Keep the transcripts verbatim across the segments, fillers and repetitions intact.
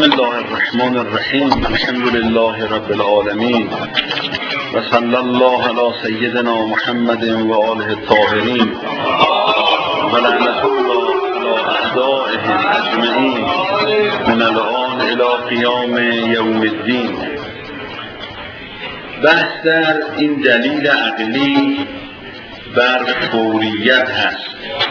بسم الله الرحمن الرحیم. الحمد لله رب العالمین و صلی الله علی سیدنا محمد و آله الطاهرین و لعنة الله علی اعدائهم اجمعین من الآن الی قیام یوم الدین. بحث در این دلیل عقلی بر فوریت هست.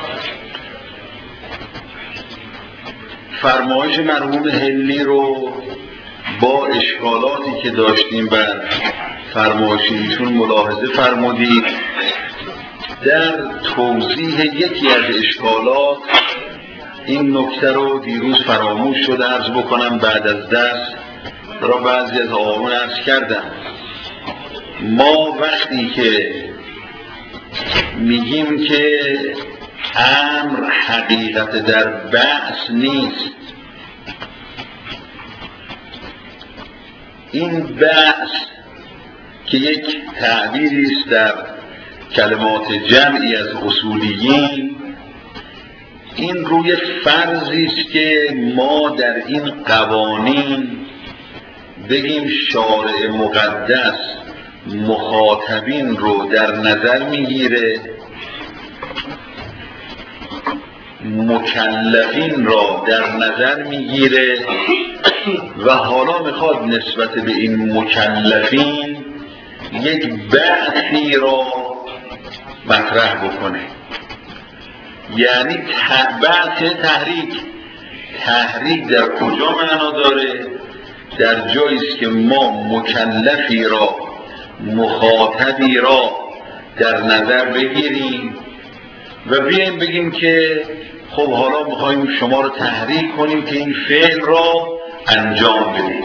فرمایش مرحوم حلی رو با اشکالاتی که داشتیم بر فرمایش ایشون ملاحظه فرمودید. در توضیح یکی از اشکالات این نکته رو دیروز فراموش شد عرض بکنم، بعد از درس را بعضی از آقایون عرض کردم. ما وقتی که میگیم که امر حقیقت در بعث نیست، این بعث که یک تعبیری است در کلمات جمعی از اصولیین، این روی فرضی است که ما در این قوانین بگیم شارع مقدس مخاطبین رو در نظر میگیره، مکلفین را در نظر میگیره و حالا میخواد نسبت به این مکلفین یک بعثی را مطرح بکنه. یعنی بعث تحریک. تحریک در کجا معنا داره؟ در جاییست که ما مکلفی را، مخاطبی را در نظر بگیریم و بیایم بگیم که خب حالا میخوایم شما رو تحریک کنیم که این فعل را انجام بدید.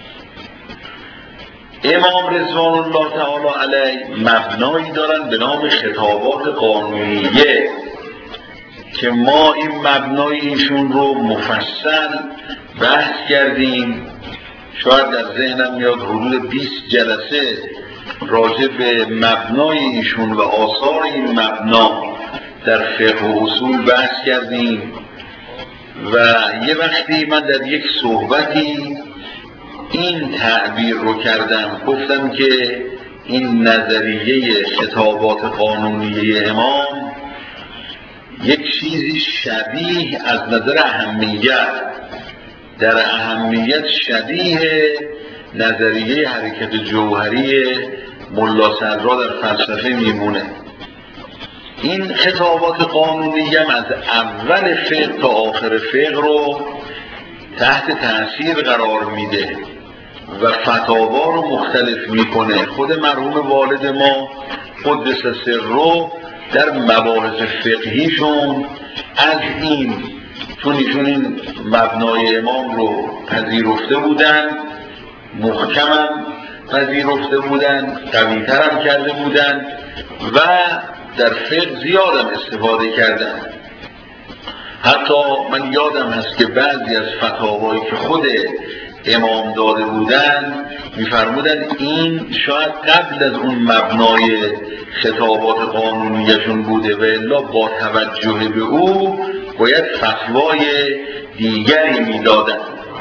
امام رضوان الله تعالی علیه مبنایی دارن به نام خطابات قانونیه که ما این مبنای ایشون رو مفصل بحث کردیم. شاید در ذهنم میاد حدود بیست جلسه راجع به مبنای ایشون و آثار این مبنا در فقه و اصول بحث کردیم و یه وقتی من در یک صحبتی این تعبیر رو کردم، گفتم که این نظریه خطابات قانونیه امام یک چیزی شبیه از نظر اهمیت، در اهمیت شبیه نظریه حرکت جوهری ملا صدرا در فلسفه میمونه. این خطابات قانونی هم از اول فقه تا آخر فقه رو تحت تأثیر قرار میده و فتاوا رو مختلف میکنه. خود مرحوم والد ما قدس سره در مباحث فقهیشون از این، چون ایشون این مبنای امام رو پذیرفته بودن، محکمم پذیرفته بودن، قوی‌ترم کرده بودن و در فقه زیادم استفاده کردن. حتی من یادم هست که بعضی از فتاوایی که خود امام داده بودن میفرمودن این شاید قبل از اون مبنای خطابات قانونیشون بوده و الا با توجه به او باید فتوای دیگری میدادن.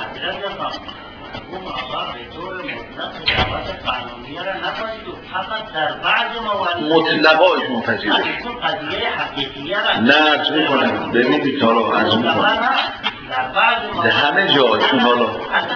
مطلقایشون پذیرش نه ارز میکنم. ببینید حالا ارز میکنم در همه جایشون حالا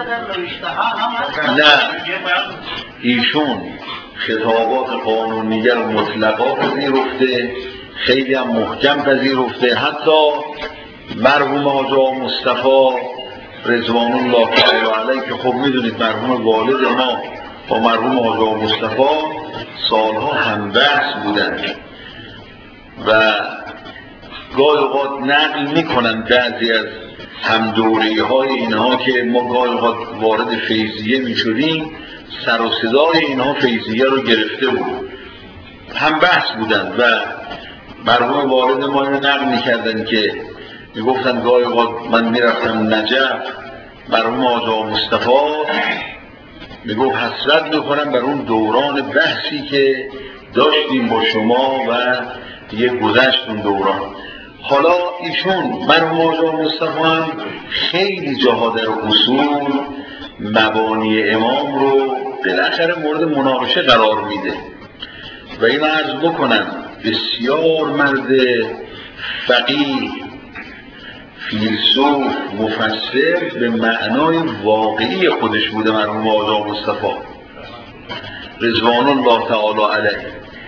نه، ایشون خطابات قانونیه رو مطلقا پذیرفته، خیلی هم محکم پذیرفته. حتی مرحوم آقا مصطفی رضوان الله تعالی علیه که خب میدونید مرحوم والد ما با مرحوم آقا مصطفی سالها هم بحث بودن و گاهی اوقات نقل میکنن بعضی از همدوری های اینها که ما گاهی اوقات وارد فیضیه میشدیم، سر و صدای اینها فیضیه رو گرفته بود، هم بحث بودن و مرحوم والد ما رو نقل میکردن که میگفتن گاهی اوقات من میرفتم نجف، مرحوم آقا مصطفی میگفت حسرت میکنم بر اون دوران بحثی که داشتیم با شما و یه گذشت اون دوران. حالا ایشون مرحوم آقا مصطفی هم خیلی جاها در اصول مبانی امام رو بالاخره مورد مناقشه قرار میده و این عرض بکنم بسیار مرد فقیه، فیلسوف، مفسر به معنای واقعی خودش بوده مرحوم آقا مصطفی رضوان الله تعالی علیه.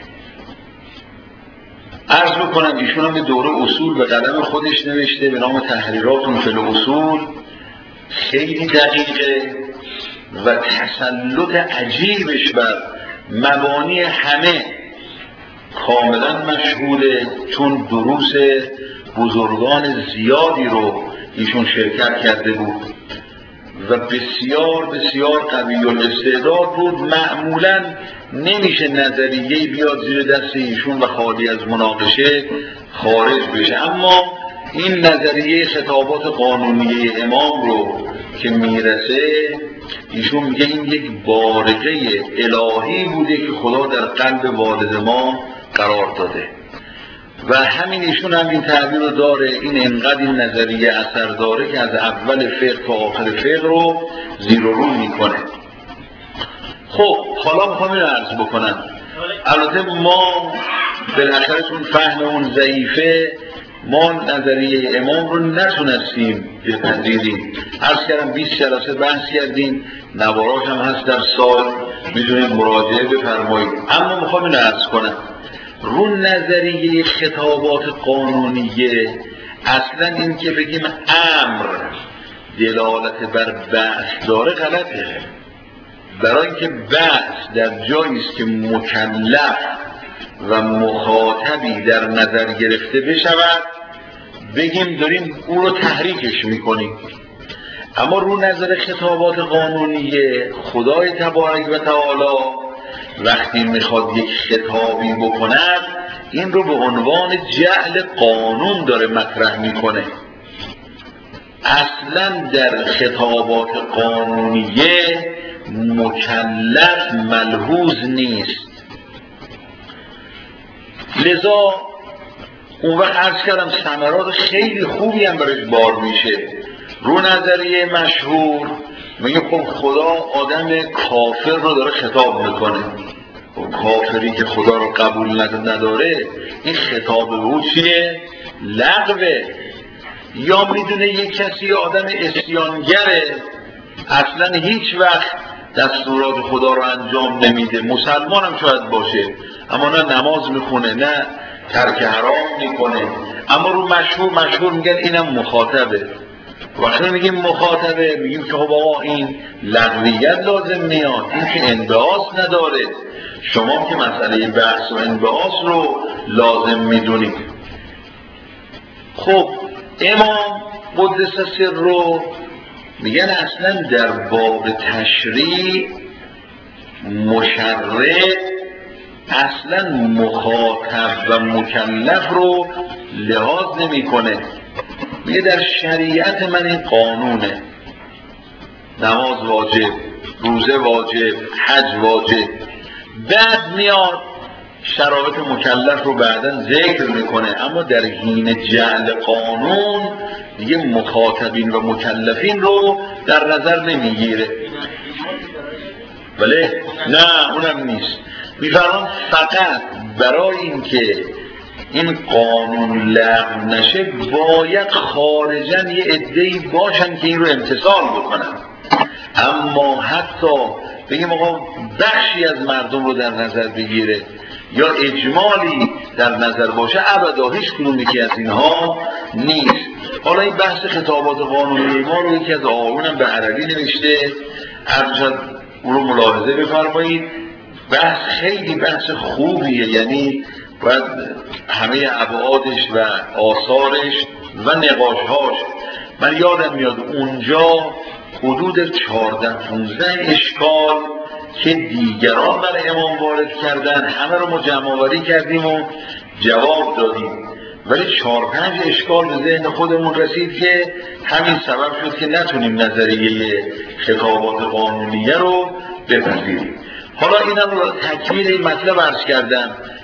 عرض بکنم ایشون هم به دوره اصول به قلم خودش نوشته به نام تحریرات فی الاصول، خیلی دقیقه و تسلط عجیبش بر مبانی همه کاملا مشهوره، چون دروس بزرگان زیادی رو ایشون شرکت کرده بود و بسیار بسیار قوی الاستعداد بود. معمولا نمیشه نظریه بیاد زیر دست ایشون و خالی از مناقشه خارج بشه، اما این نظریه خطابات قانونی امام رو که میرسه ایشون میگه این یک بارقه الهی بوده که خدا در قلب والد ما قرار داده و همین ایشون هم این تعبیر رو داره. این انقدر این نظریه اثر داره که از اول فقه تا آخر فقه رو زیر و رو میکنه. خب حالا میخوام این عرض بکنم، البته ما بالاخره چون فهممون ضعیفه ما نظریه امام رو نتونستیم بپذیریم. عرض کردم بیست جلسه بحث کردیم، نواراش هم هست در سال، میتونید مراجعه بفرمایید. اما میخوام این عرض کنم رو نظریه خطابات قانونیه اصلا این که بگیم امر دلالت بر بعث داره غلطه، برای اینکه بعث در جایی است که مکلف و مخاطبی در نظر گرفته بشود بگیم داریم اون رو تحریکش میکنیم. اما رو نظر خطابات قانونیه خدای تبارک و تعالی وقتی میخواد یک خطابی بکند این رو به عنوان جعل قانون داره مطرح میکنه. اصلا در خطابات قانونیه مکلف ملحوظ نیست. لذا اون وقت عرض کردم ثمرات خیلی خوبی هم برش بار میشه. رو نظریه مشهور میگه خب خدا آدم کافر رو داره خطاب میکنه، کافری که خدا رو قبول نداره این خطاب به او چیه؟ لغوه. یا میدونه یک کسی آدم عصیانگره اصلا هیچ وقت دستورات خدا رو انجام نمیده، مسلمان هم شاید باشه اما نه نماز میخونه نه ترک حرام میکنه، اما رو مشهور مشهور میگن اینم مخاطبه. وقتی میگیم مخاطبه میگیم که خب آقا این لغویت لازم میاد، این که انبعاث نداره، شما که مسئله بحث و انبعاث رو لازم میدونید. خب امام قدس سره میگن اصلا در باب تشریع مشرع اصلا مخاطب و مکلف رو لحاظ نمیکنه. میگه در شریعت من این قانونه، نماز واجب، روزه واجب، حج واجب، بعد میاد شرایط مکلف رو بعداً ذکر میکنه، اما در حین جعل قانون دیگه مخاطبین و مکلفین رو در نظر نمیگیره. بله نه اونم نیست، میفرمان فقط برای اینکه این قانون لغو نشه باید خارجاً یه عده‌ای باشن که این رو امتثال بکنن. اما حتی بگیم آقا بخشی از مردم رو در نظر بگیره یا اجمالی در نظر باشه، ابدا هیچ کدومی که از اینها نیست. حالا این بحث خطابات قانونی ما رو یکی از آقایونم به عربی نوشته، ارجاد اون رو ملاحظه بفرمایید. بحث خیلی بحث خوبیه، یعنی باید همه ابعادش و آثارش و نقاشهاش. من یادم میاد اونجا حدود چهارده پانزده اشکال که دیگران برای امام وارد کردن همه رو ما جمع آوری کردیم و جواب دادیم، ولی چهار پنج اشکال به ذهن خودمون رسید که همین سبب شد که نتونیم نظریه خطابات قانونیه رو بپذیریم. حالا اینم رو تکمیل این مطلب عرض کردم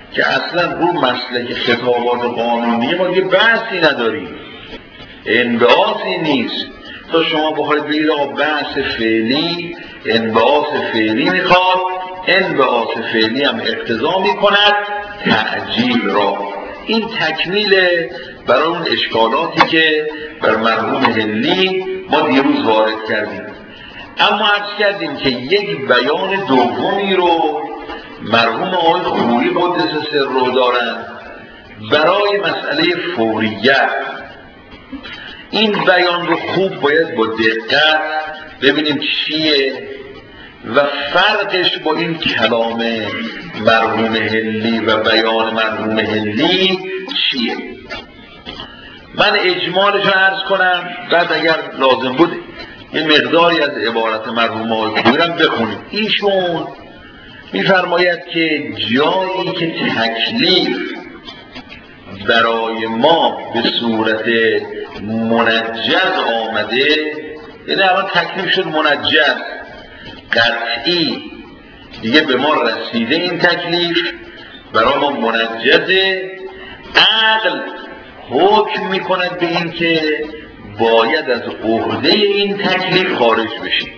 که اصلا رو مسلک خطابات قانونی ما یه بحثی نداریم، انبعاثی نیست. تا شما بخواید بگید آقا بحث فعلی انبعاث فعلی میخواد، انبعاث فعلی هم اقتضا میکند تعجیل را. این تکمیله برای اون اشکالاتی که بر مرحوم هندی ما دیروز وارد کردیم. اما عرض کردیم که یک بیان دومی رو مرحوم آقای خویی قدس سره دارن برای مسئله فوریت. این بیان رو خوب باید با دقت ببینیم چیه و فرقش با این کلام مرحوم هندی و بیان مرحوم هندی چیه. من اجمالش رو عرض کنم، بعد اگر لازم بود یه مقداری از عبارت مرحوم آقای خویی رو بخونیم. ایشون میفرماید که جایی که تکلیف برای ما به صورت منجز آمده، یعنی الان تکلیف شد منجز قطعی، دیگه به ما رسیده این تکلیف برای ما منجزه، عقل حکم میکند به این که باید از عهده این تکلیف خارج بشیم.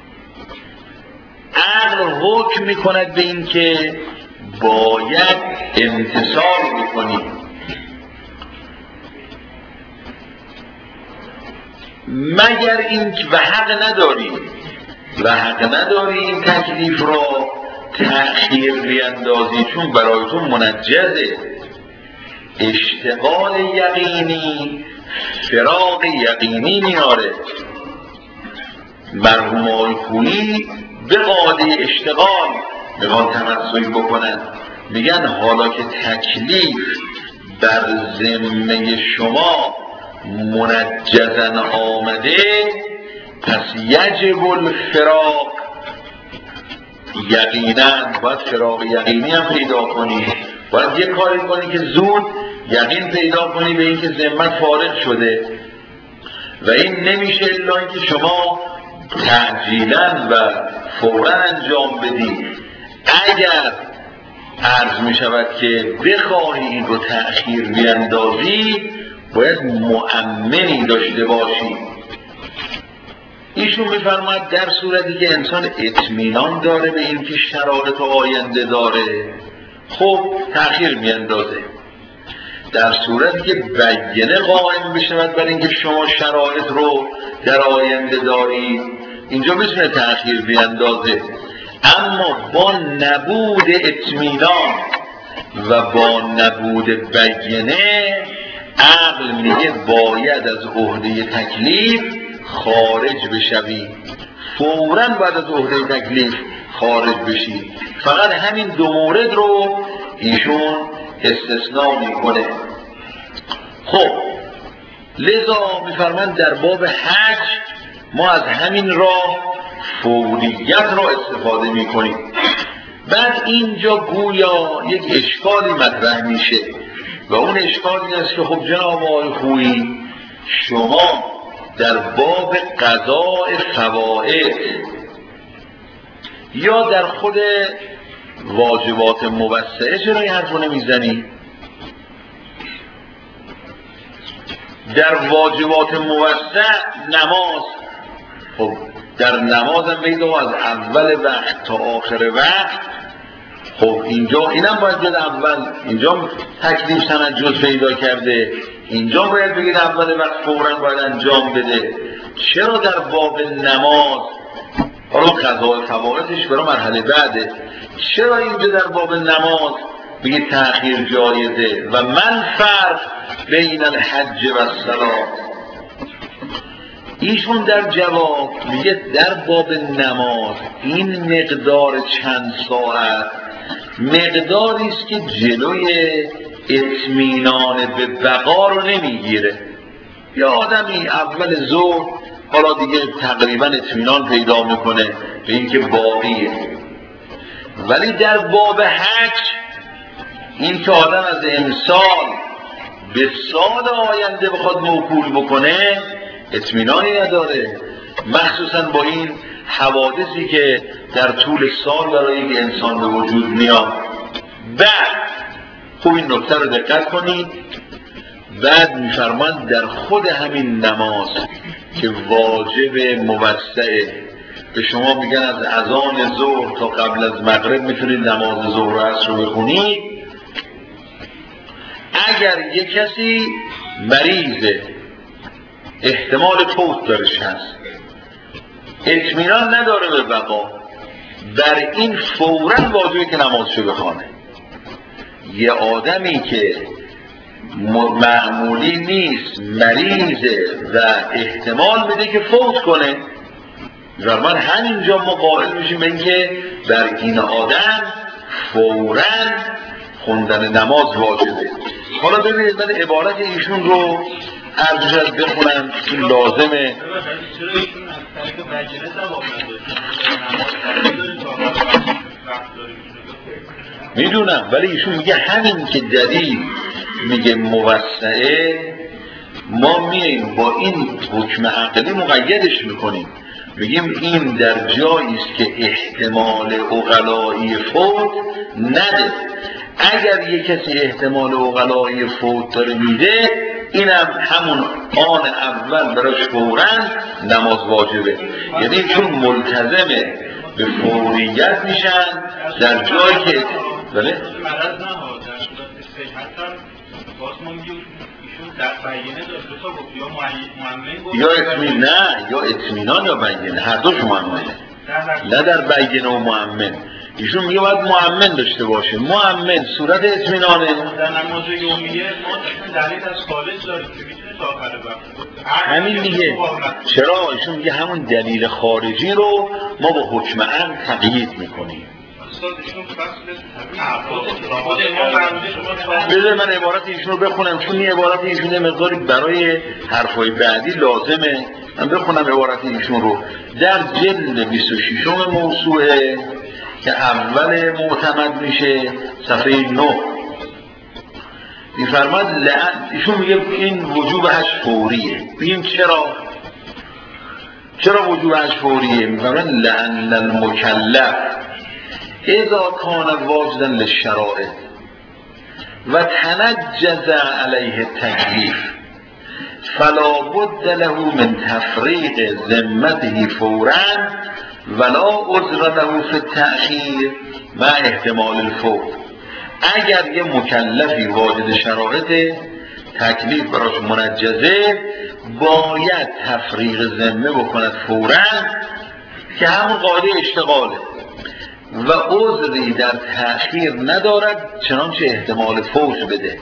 عقل حکم میکند به این که باید امتثال بکنیم، مگر این و حق نداریم و حق نداری این تکلیف را تأخیر بیندازی، چون برای تو منجزه. اشتغال یقینی فراق یقینی میاره. مرحوم آقای خویی به قاعده اشتغال میخوان تمثلی بکنن، میگن حالا که تکلیف در ذمه شما منجزن آمده، پس یجب الفراق یقینا باید فراق یقینی هم پیدا کنی، باید یه کاری کنی که زود یقین پیدا کنی به اینکه ذمت فارغ شده. و این نمیشه الا اینکه شما تعجیلا و فورا انجام بدی. اگر عرض می شود که بخواهی این رو تأخیر بیندازی، باید مؤمنی داشته باشی. ایشون میفرماید در صورتی که انسان اطمینان داره به این که شرایط آینده داره، خب تأخیر میاندازه. در صورتی که بیانه قائم بشود بر اینکه شما شرایط رو در آینده دارید، اینجا میتونه تأخیر بیاندازه. اما با نبود اطمینان و با نبود بیانه، عقل میگه باید از عهده تکلیف خارج بشوی، فوراً باید از عهده تکلیف خارج بشی. فقط همین دو مورد رو ایشون استثناء میکنه. خب لذا میفرمان در باب حج ما از همین راه فوریت را استفاده میکنیم. بعد اینجا گویا یک اشکالی مطرح میشه و اون اشکال این است که خب جناب آقای خویی، شما در باب قضاء فوائد یا در خود واجبات موسعه چرا این حرف رو نمیزنی؟ در واجبات موسع نماز، خب در نماز هم بگید از اول وقت تا آخر وقت، خب اینجا اینم باید بگید اول، اینجا تکلیف تنجز پیدا کرده، اینجا باید بگید اول وقت فوراً باید انجام بده. چرا در باب نماز، حالا قضاء فوائدش برای مرحله بعده، چرا اینجا در باب نماز بگید تأخیر جایزه؟ و من فرق بین الحج و الصلاة. ایشون در جواب میگه در باب نماز این مقدار چند ساعت مقداری است که جلوی اطمینان به بقا رو نمیگیره. یا آدمی اول ظهر حالا دیگه تقریبا اطمینان پیدا میکنه به اینکه باقیه، ولی در باب حج این که آدم از امسال به سال آینده بخواد موکول بکنه اطمینانی نداره، مخصوصا با این حوادثی که در طول سال برای یک انسان به وجود میاد. بعد خوب این نکته رو دقت کنید. بعد میفرماند در خود همین نماز که واجب موسعه، به شما میگن از اذان ظهر تا قبل از مغرب میتونید نماز ظهر و عصر رو بخونید. اگر یک کسی مریضه، احتمال فوت درش هست، اطمینان نداره به بقا، بر این فوراً واجبه که نمازشو بخونه. یه آدمی که معمولی نیست، مریضه و احتمال میده که فوت کنه، و من همینجا ما قائل میشیم به اینکه بر این آدم فوراً خوندن نماز واجبه. حالا ببینید من عبارت ایشون رو عرض شد بخونم، این لازمه. میدونم، ولی ایشون میگه همین که دلیل میگه موسعه، ما میاییم با این حکم عقلی مقیدش میکنیم، میگیم این در جایی است که احتمال عقلایی فوت نده. اگر یک کسی احتمال عقلایی فوت داره میده، اینم همون آن اول براش فوراً نماز واجبه. یعنی چون ملتزمه به فوریت میشن در جایی که بله؟ یا اطمینان، نه یا اطمینان یا بینه، هر دوش مؤمنه، نه در بینه و مؤمن. ایشون میگه باید مؤمن داشته باشه. مؤمن صورت اطمینانه. در نماز یومیه ما دلیل از خالص داریم که میتونه تا آخر وقت. همین دیگه. چرا؟ ایشون میگه همون دلیل خارجی رو ما با حکم عام تقیید میکنیم. بذار من عبارت ایشون رو بخونم، چون این عبارت ایشون مقداری برای حرفای بعدی لازمه. من بخونم عبارت ایشون رو. در جلد بیست و شش موسوعه که اول معتمد میشه، صفحه نه میفرماد لعن، ایشون میگه این وجوبش فوریه. میگیم چرا؟ چرا وجوبش فوریه؟ میفرماد لعن المکلف اذا کان واجدا للشرائع و تنجز علیه التکلیف فلا بد له من تفریق ذمته فورا ولا عذر له فی التأخیر مع احتمال الفوت. اگر یه مکلفی واجد شرایط تکلیف براش منجزه، باید تفریق ذمه بکند فورا که همون قاعده اشتغاله و عذری در تأخیر ندارد چنانچه احتمال فوت بده.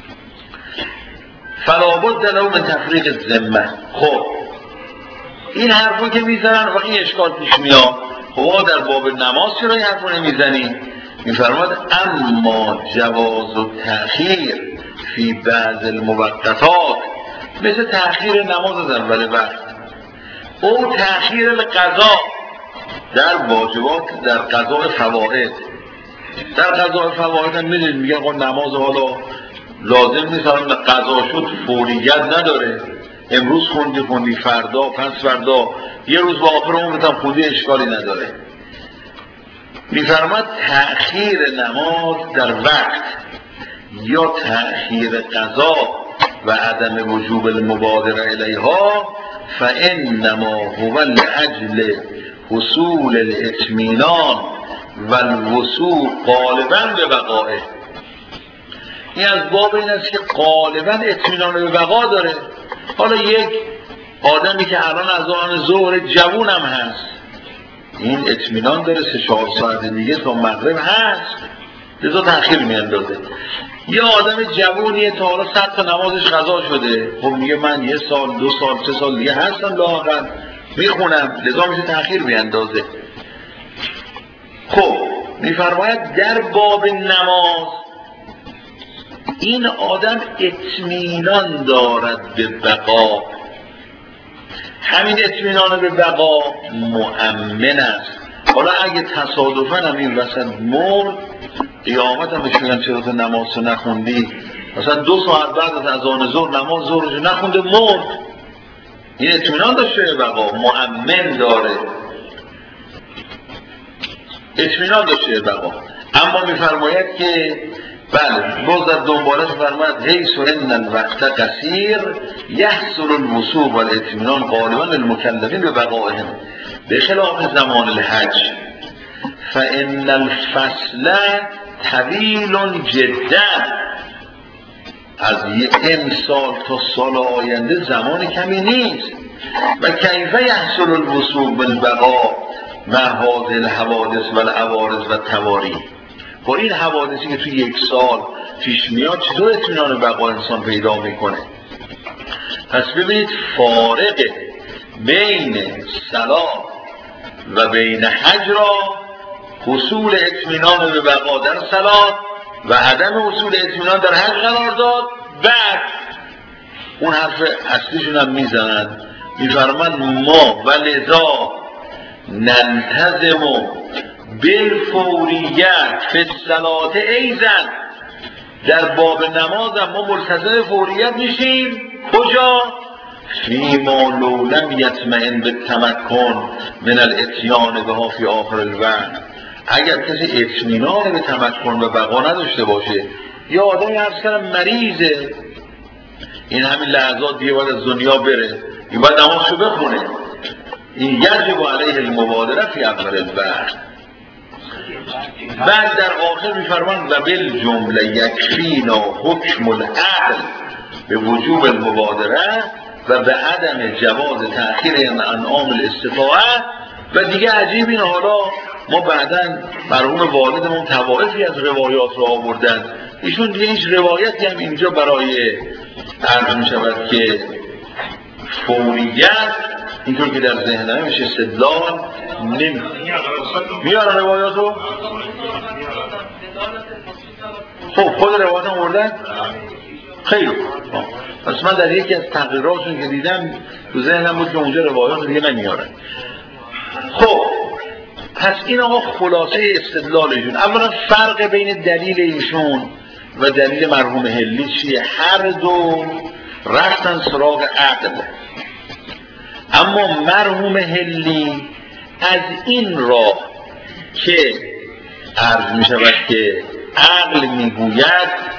فلا بد له من تفریق ذمه. خب این حرفو که میزنن و این اشکال پیش میاد، خب در باب نماز چرا این حرفو نمیزنی؟ میفرماد اما جواز و تأخیر فی بعض الموقتات، مثل تأخیر نماز از اول وقت، او تأخیر القضا در واجبات، در قضاء فواید. در قضاء فواید هم میدونید میگن آقا نماز حالا لازم نیست، حالا قضا شد فوریت نداره، امروز خوندی خوندی فردا پس فردا یه روز با آخر عمرت هم خوندی اشکالی نداره. میفرماد تأخیر نماز در وقت یا تأخیر قضا و عدم وجوب المبادره الیها فانما هو لاجل حصول الاطمینان و الوثوق غالبا به بقائه. این از باب این است که غالبا اطمینان به بقا داره. حالا یک آدمی که الان از آن ظهر جوون هم هست، این اطمینان داره سه چهار ساعت دیگه تا مغرب هست، لذا تأخیر میاندازه. یه آدم جوونیه تا حالا صد تا نمازش قضا شده، خب میگه من یه سال دو سال سه سال دیگه هستم لااقل میخونم، لذا میشه تأخیر میاندازه. خب میفرماید در باب نماز این آدم اطمینان دارد به بقا، همین اطمینان به بقا مؤمن است. حالا اگه تصادفاً هم این وسط مرد، قیامت هم بشونن چرا تو نماز نخوندی، مثلا دو ساعت بعد از اذان ظهر نماز ظهرش نخونده مرد، این اطمینان داشته به بقا، مؤمن داره، اطمینان داشته به بقا. اما میفرماید که بله باز در دنبالش فرماید حیث ان الوقت قصیر یحصل الوصول والاطمینان غالبا للمکلفین به بقائهم بخلاف زمان الحج فان الفصل طویل جدا. از یک امسال تا سال آینده زمان کمی نیست. و کیف یحصل الوصول بالبقاء مع هذه الحوادث و العوارض و التواری. با این حوادثی که توی یک سال پیش میاد چطور اطمینان بقا انسان پیدا میکنه؟ پس ببینید فارق بین صلاح و بین حج را حصول اطمینان به بقا در صلاح و عدم حصول اطمینان در حج قرار داد. بعد اون حرف اصلیشون هم میزنن، میفرمان ما ولذا نلتزم بالفوریت فی الصلاة ایضا. در باب نماز هم ما ملتزم فوریت میشیم. کجا؟ فیما لو لم یطمئن بالتمکن من الاتیان بها فی آخر الوقت. اگر کسی اطمینان به تمکن و بقا نداشته باشه، یا آدمی عرض کردم مریضه، این همین لحظات دیگه باید از دنیا بره، این باید نمازشو بخونه، این یجب علیه المبادره فی اول الوقت. بعد در آخر میفرمان و بالجمله یکفینا حکم العقل به وجوب المبادره و به عدم جواز تأخیر انعام الاستطاعه. و دیگه عجیب این حالا ما بعداً مرحوم والدمون طوائفی از روایات رو آوردن، ایشون دیگه هیچ روایتی هم اینجا برای عرض می شود که فوریت اینطور که در ذهنه میشه استدلال نمی میارن روایات رو. خب خود روایات هم آوردن خیلی. پس من در یکی از تقریراتشون که دیدم تو ذهنم بود که اونجا روایات دیگه نمیارن. خب پس این آقا خلاصه استدلالشون. اولا فرق بین دلیل ایشون و دلیل مرحوم هلی چیه؟ هر دو رفتن سراغ عقل، اما مرحوم هلی از این راه که عرض می شود که عقل می گوید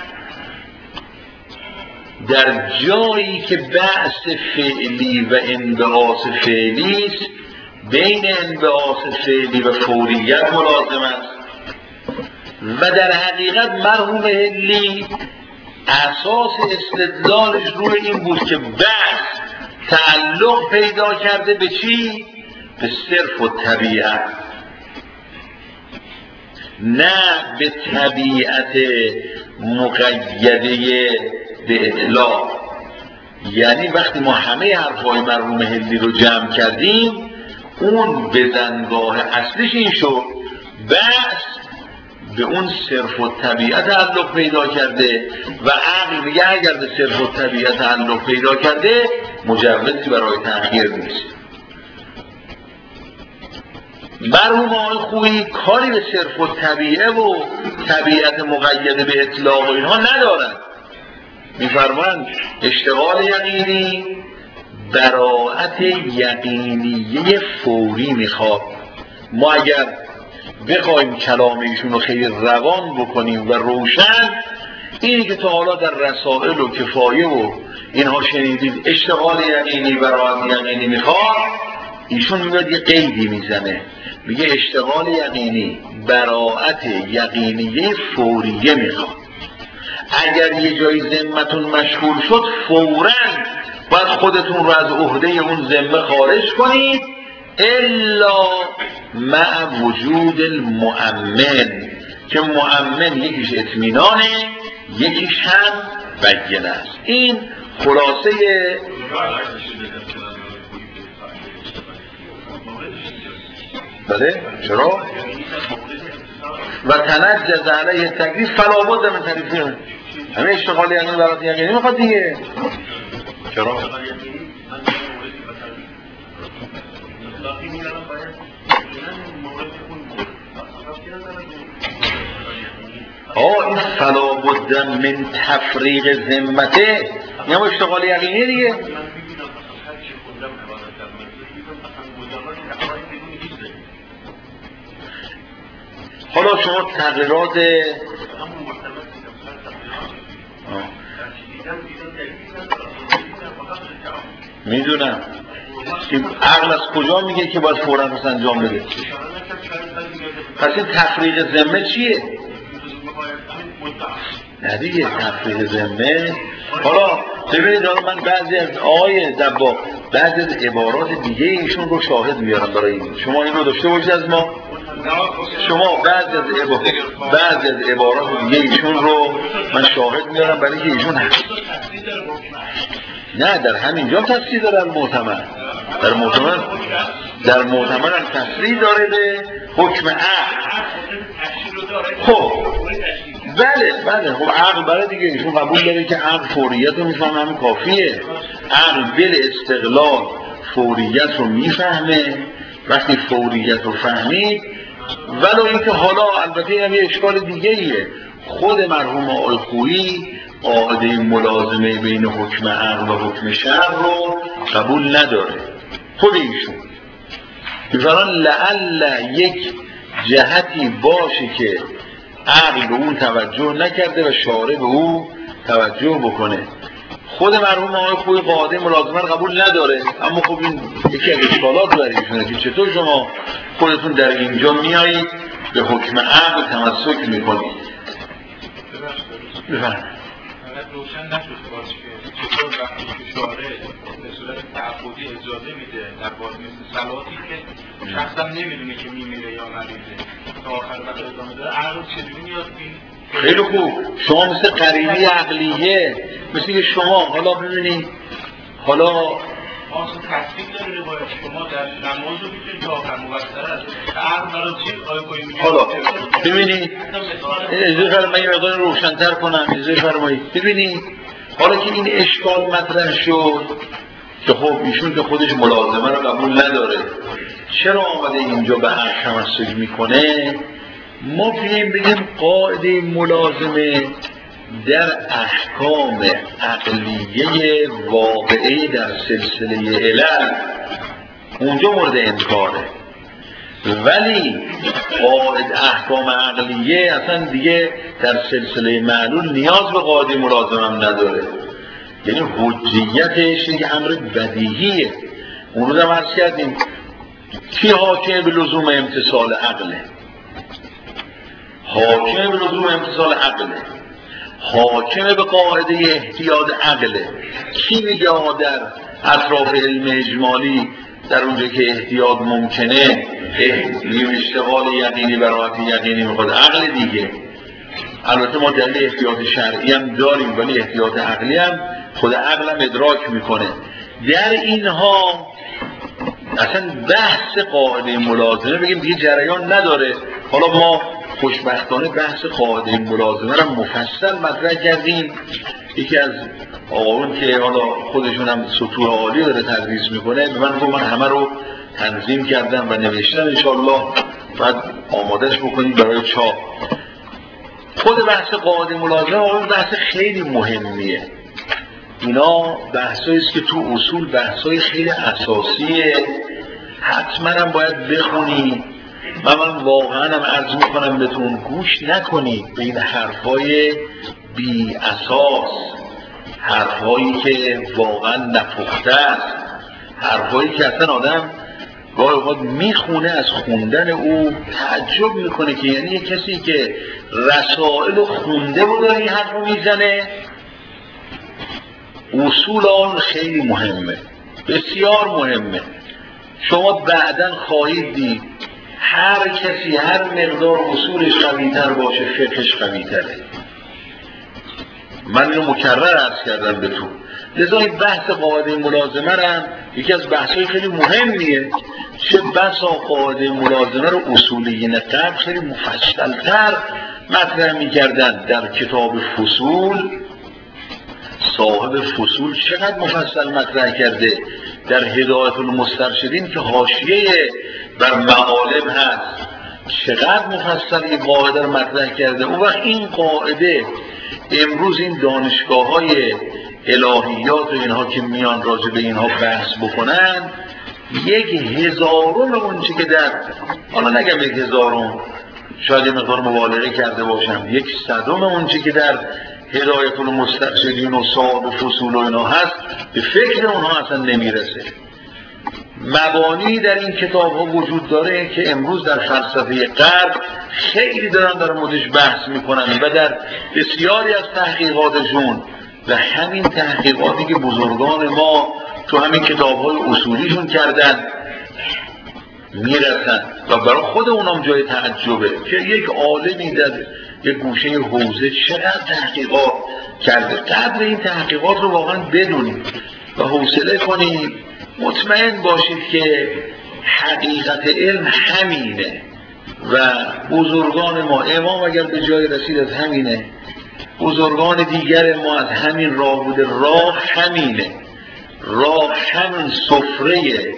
در جایی که بحث فعلی و انبعاث فعلی است، بین انبعاث فعلی و فوریت ملازم است. و در حقیقت مرحوم هلی اساس استدلالش روی این بود که بحث تعلق پیدا کرده به چی؟ به صرف و طبیعت، نه به طبیعت مقیده به اطلاق. یعنی وقتی ما همه حرفای مرحوم هلی رو جمع کردیم، اون بزنگاه اصلیش این شد بحث به اون صرف و طبیعت تعلق پیدا کرده و عقل میگه اگر به صرف و طبیعت تعلق پیدا کرده مجوزی برای تأخیر نیست. مرحوم آقای خویی کاری به صرف و طبیعه و طبیعت مقید به اطلاق و اینها ندارن. میفرمایند اشتغال یقینی براءت یقینیه فوری میخواد. ما اگر بخوایم کلام ایشون رو خیلی روان بکنیم و روشن، اینی که تا حالا در رسائل و کفایه و اینها شنیدید اشتغال یقینی براءت یقینی میخواد، ایشون میاد یه قیدی میزنه، میگه اشتغال یقینی براءت یقینیه فوریه میخواد. اگر یه جایی ذمتون مشغول شد فوراً باید خودتون رو از عهده اون ذمه خارج کنید، الا مع وجود المؤمن که مؤمن یکیش اطمینانه یکیش هم بیانه است. این خلاصه بله چرا؟ و تنجز علیه تکلیف فلابد من تکلیفه همه اشتغال یقینی برات یقینی میخواد دیگه. چرا؟ آه این فلابد من تفریق ذمته یه ما اشتغال یقینی دیگه. حالا شما تغییرات میدونم این عقل از کجا میگه که باید فوراً پس انجام بده؟ پس این تفریق ذمه چیه؟ نه دیگه تفریق ذمه. حالا ببینید حالا من بعضی از آقای دباغ بعضی از عبارات دیگه ایشون رو شاهد میارم برای این. شما این رو داشته باشید از ما. شما بعضی از عبارات بعضی از عبارات دیگه ایشون رو من شاهد میارم برای که ایشون نه در همینجا تفسیر داره المعتمد در معتمد در معتمد هم تفسیر داره به حکم عقل. خب بله بله خب عقل برای دیگه ایشون قبول داره که عقل فوریت رو میفهمه، همین کافیه. عقل بل استقلال فوریت رو میفهمه. وقتی فوریت رو فهمید ولو اینکه حالا البته هم یه اشکال دیگه ایه، خود مرحوم آقای خویی قاعده ملازمه بین حکم عقل و حکم شرع رو قبول نداره. خود ایشون مثلا لعل یک جهتی باشه که عقل به اون توجه نکرده و شارع به اون توجه بکنه. خود مرحوم آقای خویی قاعده ملازمه رو قبول نداره. اما خب این یکی از اشکالات برای ایشونه که چطور شما خودتون در اینجا میایید به حکم عقل تمسک میکنید. بفرمایید. روشن نشد باز که چطور وقتی که شارع به صورت تعبدی اجازه میده در باز مثل صلاتی که شخصا نمیدونه که میمیره یا نمیره تا آخر وقت ادامه داره، عقل چجوری میاد این؟ خیلی خوب. شما مثل قرینه عقلیه، مثل که شما حالا ببینید حالا آنسان تصدیق داره روایت شما در نماز رو میتونید تا آخر مقصر است عقل برای چی آیا کنید میگه حالا ببینید اجازه فرمایید من یه مقدار روشن‌تر کنم. اجازه فرمایید ببینید حالا که این اشکال مطرح شد که خب ایشون که خودش ملازمه رو قبول نداره، چرا آمده اینجا به عقل تمسک میکنه؟ ما بیاییم بگیم قاعده ملازمه در احکام عقلیه واقعی در سلسله علل اونجا مورد انکاره، ولی قاعده احکام عقلیه اصلا دیگه در سلسله معلول نیاز به قاعده ملازمه هم نداره. یعنی حجیتش یک امر بدیهیه. اون رو هم عرض کردیم کی حاکم به لزوم امتصال عقله؟ حاکم به لزوم امتصال عقله، حاکم به قاعده احتیاط عقله. کی میگه در اطراف علم اجمالی در اونجا که احتیاط ممکنه اشتغال یقینی براحت یقینی میخواد؟ عقل دیگه. البته ما دلیل احتیاط شرعی هم داریم ولی احتیاط عقلی هم خود عقل هم ادراک میکنه. در اینها اصلا بحث قاعده ملازمه بگیم دیگه جریان نداره. حالا ما خوشبختانه بحث قاعده ملازمه رو مفصل مطرح کردیم. یکی از آقایون که حالا خودشون هم سطوح عالی داره تدریس میکنه به من گفت من همه رو تنظیم کردم و نوشتم، انشالله باید آمادش بکنیم برای چاپ. خود بحث قاعده ملازمه اون بحث خیلی مهمیه. اینا بحثایی است که تو اصول بحثای خیلی اساسیه، حتما هم باید بخونید و من واقعا هم عرض میکنم بهتون گوش نکنید به این حرفای بی اساس، حرفایی که واقعا نپخته است، حرفایی که اصلا آدم گاهی اوقات میخونه از خوندن او تعجب میکنه که یعنی کسی که رسائل رو خونده بود این حرف رو میزنه. اصول آن خیلی مهمه، بسیار مهمه. شما بعداً خواهید دید هر کسی هر مقدار اصولش قوی‌تر باشه فقهش قوی‌تره. من اینو مکرر عرض کردم به تو. لذا این بحث قاعده ملازمه هم یکی از بحث‌های خیلی مهمیه. چه بسا قاعده ملازمه رو اصولیین قبل خیلی مفصل‌تر مطرح می‌کردن. در کتاب فصول صاحب فصول چقدر مفصل مطرح کرده. در هدایت المسترشدین که حاشیه بر معالم هست چقدر مفصل این قاعده رو مطرح کرده. اون وقت این قاعده امروز این دانشگاه‌های الهیات و اینها که میان راجع به اینها بحث بکنن یک هزارم اون چی که در حالا نگم یک هزارم، شاید یه مقدار مبالغه کرده باشم، یک صدم اون چی که در هدایت المسترشدین و سال و فصول و اینا هست، به فکر اونها اصلا نمیرسه. مبانی در این کتاب ها وجود داره که امروز در فلسفه غرب خیلی دارن در موردش بحث میکنن و در بسیاری از تحقیقاتشون و همین تحقیقاتی که بزرگان ما تو همین کتاب های اصولیشون کردن میرسن و برای خود اونام جای تعجبه که یک عالمی در یک گوشه حوزه چقدر تحقیقات کرده. قدر این تحقیقات رو واقعا بدونید و حوصله کنید، مطمئن باشید که حقیقت علم همینه و بزرگان ما، امام اگر به جای رسید از همینه، بزرگان دیگر ما از همین راه بوده، راه همینه، راه همین سفره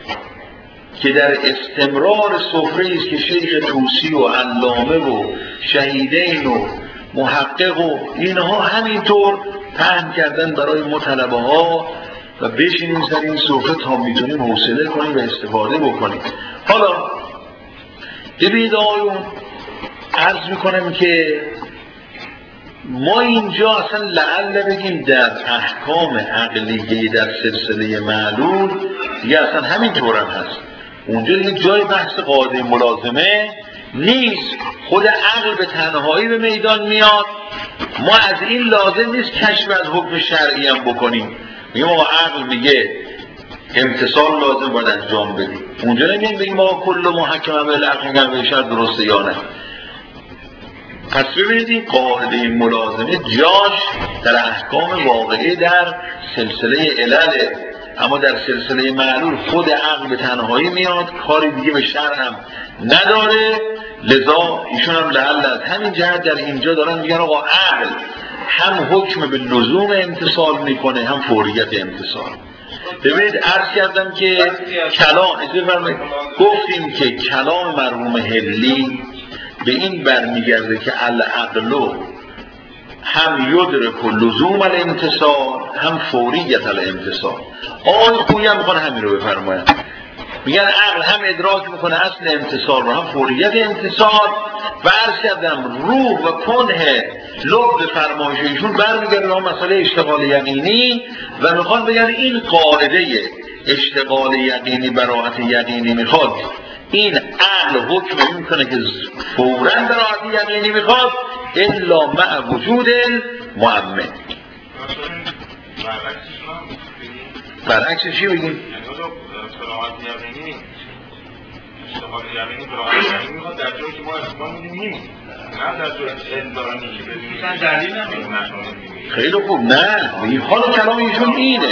که در استمرار سفره است که شیخ طوسی و علامه و شهیدین و محقق و اینها همینطور پهن کردن برای ما طلبه ها و بشینیم سر این سفره تا میتونیم حوصله کنیم و استفاده بکنیم. حالا ببینید آقایون، عرض میکنم که ما اینجا اصلا لعل بگیم در احکام عقلیه در سلسله معلول دیگه اصلا همین طور هم هست. اونجا دیگه جای بحث قاعده ملازمه نیست، خود عقل به تنهایی به میدان میاد. ما از این لازم نیست کشف از حکم شرعی هم بکنیم، میگم آقا عقل میگه امتصال لازم باید انجام بدیم. اونجا نمیگیم بگیم آقا کل محکم بالعقل میگن به شرط درسته یا نه. پس ببینید این قاعده ملازمه جاش در احکام واقعی در سلسله علله، اما در سلسله معلول خود عقل به تنهایی میاد، کاری دیگه به شرع هم نداره. لذا ایشون هم لعل از همین جهت در اینجا دارن میگن آقا عقل هم حکم به لزوم امتصال میکنه هم فوریت امتصال. ببینید عرض کردم که کلام، گفتیم که کلام مرحوم حلی به این برمیگرده که العقل هم یدرک لزوم الامتصال هم فوریت الامتصال. آقای خویی هم میخوان همین رو بفرماین، میگن عقل هم ادراک میکنه اصل امتصال رو هم فوریت امتصال و عرض کردم روح و کنه لب فرمایش ایشون برمیگرده به مسئله اشتغال یقینی و میخوان بگن این قاعده اشتغال یقینی براءت یقینی میخواد، این عقل حکم میکنه که فوراً براءت یقینی میخواد الا مع وجود مؤمن. برعکسش چی بگیم؟ اشتغال یقینی براءت یقینی میخواد در جایی که ما اصلا نیست، نه در جایی که علم دارن نیست، مثلا دلیل نمیدونم. خیلی خوب، نه این حالا کلام ایشون اینه،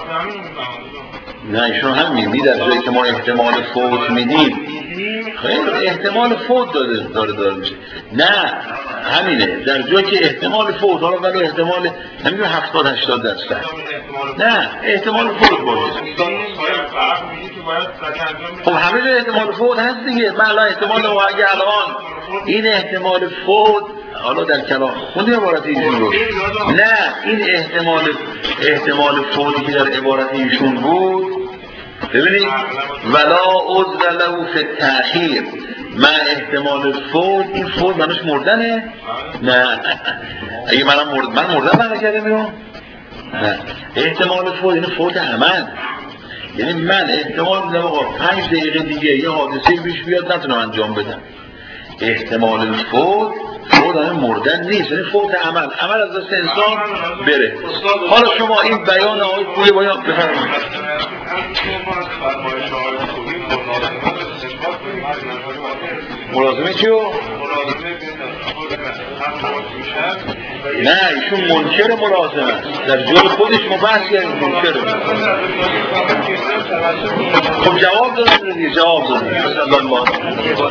نه ایشون هم میگی در جایی که ما احتمال فوت میدیم، خیلی احتمال فوت داره داره داره میشه، نه همینه در جایی که احتمال فوت، حالا ولی احتمال نمیدونم هفتاد هشتاد درصد، نه احتمال فوت باشه. خب همه جای احتمال فوت هست دیگه. من الان احتمال و اگه الان این احتمال فوت، حالا در کلام خوندی عبارت ایشون رو، نه این احتمال احتمال فوتی که در عبارت ایشون بود، ببینید ولا عذر له فی التأخیر، من احتمال فوت، این فوت منوش مردنه؟ نه اگه منم مرد من مردن من نکرده میرم؟ نه احتمال فوت این فوت عمل، یعنی من احتمال میدم آقا پنج دقیقه دیگه یه حادثه پیش بیاد نتونم انجام بدم. احتمال فوت فوت همه مردن نیست، یعنی فوت عمل، عمل از دست انسان بره. حالا شما این بیان آقای خویی بیان بفرمایید. ملازمه چیو؟ نه ایشون منکر ملازمه است، در جای خودش مبحث کردیم منکره. خب جواب دادم دیگه، جواب دادم.